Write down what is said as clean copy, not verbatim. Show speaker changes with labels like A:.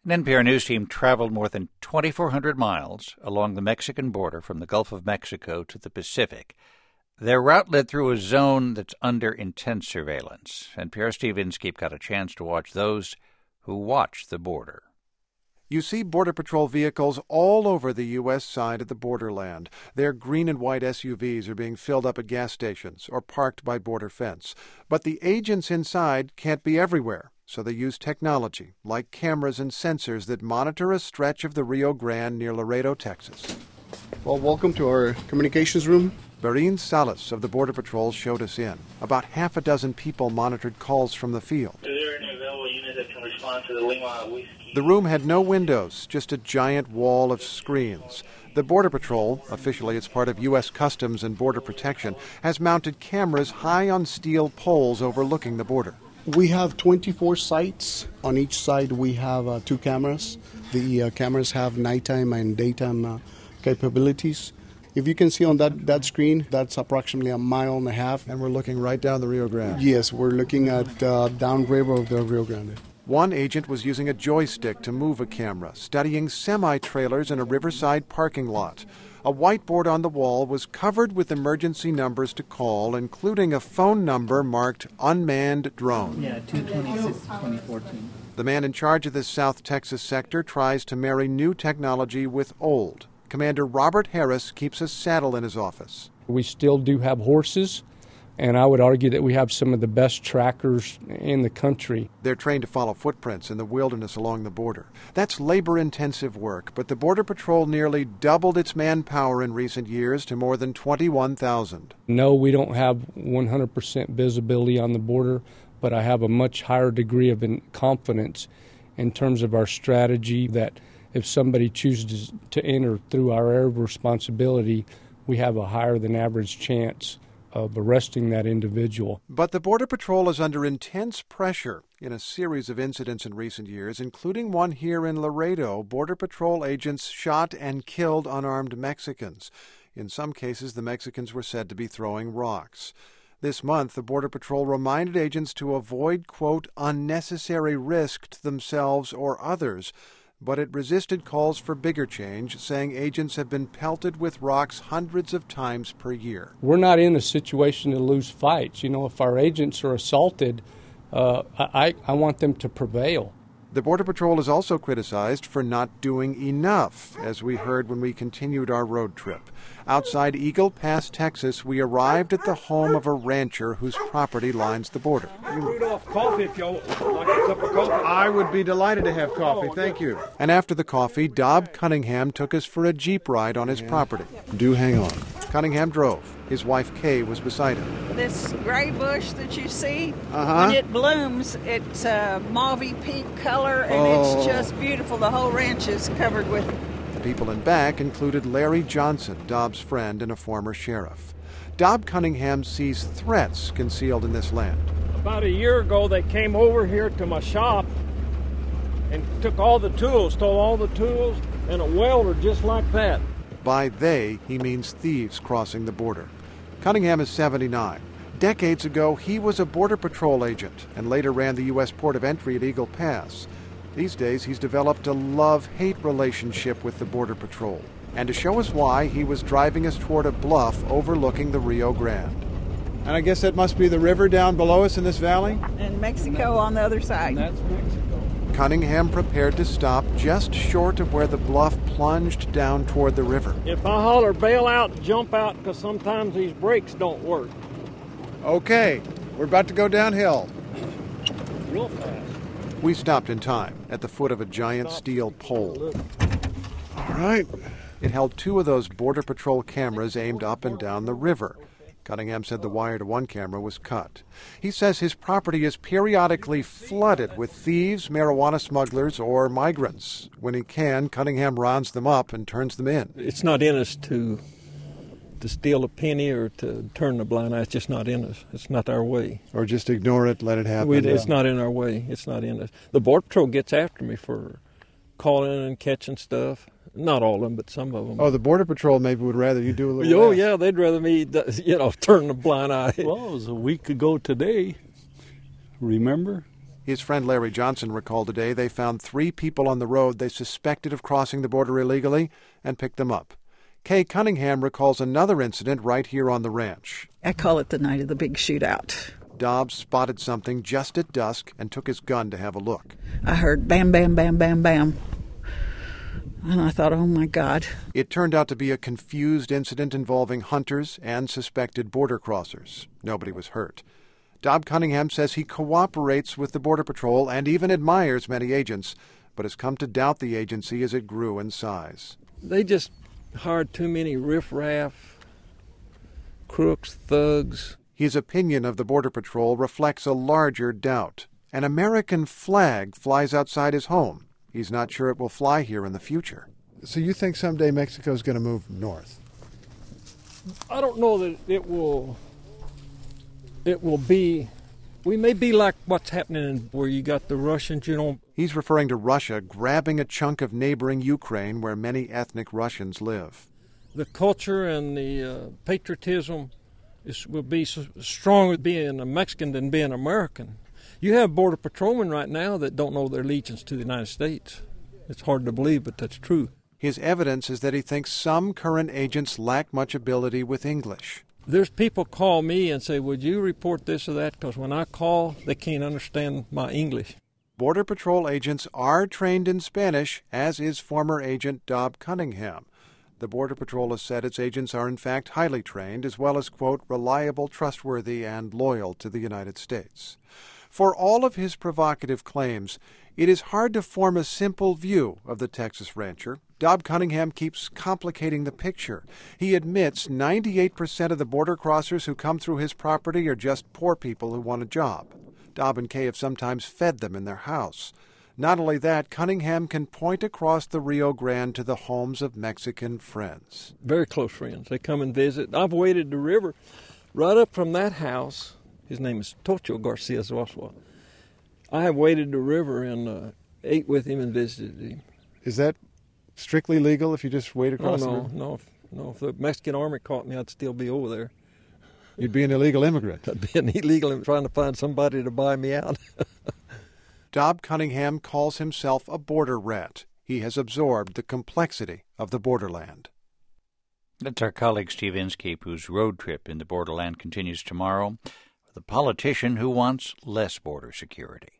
A: An NPR News team traveled more than 2,400 miles along the Mexican border from the Gulf of Mexico to the Pacific. Their route led through a zone that's under intense surveillance. NPR Steve Inskeep got a chance to watch those who watch the border.
B: You see Border Patrol vehicles all over the U.S. side of the borderland. Their green and white SUVs are being filled up at gas stations or parked by border fence. But the agents inside can't be everywhere, so they use technology, like cameras and sensors that monitor a stretch of the Rio Grande near Laredo, Texas.
C: Well, welcome to our communications room.
B: Berin Salas of the Border Patrol showed us in. About half a dozen people monitored calls from the field.
D: Is there any available unit that can respond to the Lima Whiskey?
B: The room had no windows, just a giant wall of screens. The Border Patrol, officially it's part of U.S. Customs and Border Protection, has mounted cameras high on steel poles overlooking the border.
C: We have 24 sites. On each side we have 2 cameras. The cameras have nighttime and daytime capabilities. If you can see on that screen, that's approximately 1.5 miles.
B: And we're looking right down the Rio Grande.
C: Yes, we're looking at downriver of the Rio Grande.
B: One agent was using a joystick to move a camera, studying semi-trailers in a riverside parking lot. A whiteboard on the wall was covered with emergency numbers to call, including a phone number marked unmanned drone.
E: Yeah, 226-2014.
B: The man in charge of this South Texas sector tries to marry new technology with old. Commander Robert Harris keeps a saddle in his office.
F: We still do have horses, and I would argue that we have some of the best trackers in the country.
B: They're trained to follow footprints in the wilderness along the border. That's labor-intensive work, but the Border Patrol nearly doubled its manpower in recent years to more than 21,000.
F: No, we don't have 100% visibility on the border, but I have a much higher degree of confidence in terms of our strategy that if somebody chooses to enter through our area of responsibility, we have a higher than average chance of arresting that individual.
B: But the Border Patrol is under intense pressure in a series of incidents in recent years, including one here in Laredo. Border Patrol agents shot and killed unarmed Mexicans. In some cases, the Mexicans were said to be throwing rocks. This month, the Border Patrol reminded agents to avoid, quote, unnecessary risk to themselves or others. But it resisted calls for bigger change, saying agents have been pelted with rocks hundreds of times per year.
F: We're not in a situation to lose fights. You know, if our agents are assaulted, I want them to prevail.
B: The Border Patrol is also criticized for not doing enough, as we heard when we continued our road trip. Outside Eagle Pass, Texas, we arrived at the home of a rancher whose property lines the border.
G: You brewed off coffee if y'all like a cup of coffee.
B: I would be delighted to have coffee, thank you. And after the coffee, Dob Cunningham took us for a Jeep ride on his property.
C: Do hang on.
B: Cunningham drove. His wife, Kay, was beside him.
H: This gray bush that you see, when it blooms, it's a mauve pink color, and it's just beautiful. The whole ranch is covered with it.
B: The people in back included Larry Johnson, Dob's friend and a former sheriff. Dob Cunningham sees threats concealed in this land.
G: About a year ago, they came over here to my shop and took all the tools, stole all the tools, and a welder just like that.
B: By they, he means thieves crossing the border. Cunningham is 79. Decades ago, he was a Border Patrol agent and later ran the U.S. Port of Entry at Eagle Pass. These days, he's developed a love-hate relationship with the Border Patrol. And to show us why, he was driving us toward a bluff overlooking the Rio Grande. And I guess that must be the river down below us in this valley?
H: And Mexico on the other side.
F: That's Mexico.
B: Cunningham prepared to stop just short of where the bluff plunged down toward the river.
G: If I holler, bail out, jump out, because sometimes these brakes don't work.
B: Okay, we're about to go downhill.
G: Real fast.
B: We stopped in time at the foot of a giant steel pole.
C: All right.
B: It held 2 of those Border Patrol cameras aimed up and down the river. Cunningham said the wire to one camera was cut. He says his property is periodically flooded with thieves, marijuana smugglers, or migrants. When he can, Cunningham rounds them up and turns them in.
I: It's not in us to steal a penny or to turn a blind eye. It's just not in us. It's not our way.
B: Or just ignore it, let it happen.
I: It's not in our way. It's not in us. The Border Patrol gets after me for calling and catching stuff. Not all of them, but some of them.
B: Oh, the Border Patrol maybe would rather you do a little less.
I: Yeah, they'd rather me, turn a blind eye.
J: Well, it was a week ago today. Remember?
B: His friend Larry Johnson recalled today they found 3 people on the road they suspected of crossing the border illegally and picked them up. Kay Cunningham recalls another incident right here on the ranch.
H: I call it the night of the big shootout.
B: Dobbs spotted something just at dusk and took his gun to have a look.
H: I heard bam, bam, bam, bam, bam. And I thought, oh, my God.
B: It turned out to be a confused incident involving hunters and suspected border crossers. Nobody was hurt. Dob Cunningham says he cooperates with the Border Patrol and even admires many agents, but has come to doubt the agency as it grew in size.
I: They just hired too many riffraff, crooks, thugs.
B: His opinion of the Border Patrol reflects a larger doubt. An American flag flies outside his home. He's not sure it will fly here in the future.
J: So you think someday Mexico's going to move north?
G: I don't know that it will be. We may be like what's happening where you got the Russians,
B: He's referring to Russia grabbing a chunk of neighboring Ukraine where many ethnic Russians live.
G: The culture and the patriotism will be so strong with being a Mexican than being American. You have Border Patrolmen right now that don't know their allegiance to the United States. It's hard to believe, but that's true.
B: His evidence is that he thinks some current agents lack much ability with English.
G: There's people call me and say, would you report this or that? Because when I call, they can't understand my English.
B: Border Patrol agents are trained in Spanish, as is former agent Dob Cunningham. The Border Patrol has said its agents are in fact highly trained, as well as, quote, reliable, trustworthy, and loyal to the United States. For all of his provocative claims, it is hard to form a simple view of the Texas rancher. Dob Cunningham keeps complicating the picture. He admits 98% of the border crossers who come through his property are just poor people who want a job. Dob and Kay have sometimes fed them in their house. Not only that, Cunningham can point across the Rio Grande to the homes of Mexican friends.
I: Very close friends. They come and visit. I've waded the river right up from that house. His name is Tocho Garcia Zuazua. I have waded the river and ate with him and visited him.
J: Is that strictly legal if you just wade across the river?
I: No. If the Mexican army caught me, I'd still be over there.
J: You'd be an illegal immigrant.
I: I'd be an illegal immigrant trying to find somebody to buy me out.
B: Dob Cunningham calls himself a border rat. He has absorbed the complexity of the borderland.
A: That's our colleague Steve Inskeep, whose road trip in the borderland continues tomorrow, with a politician who wants less border security.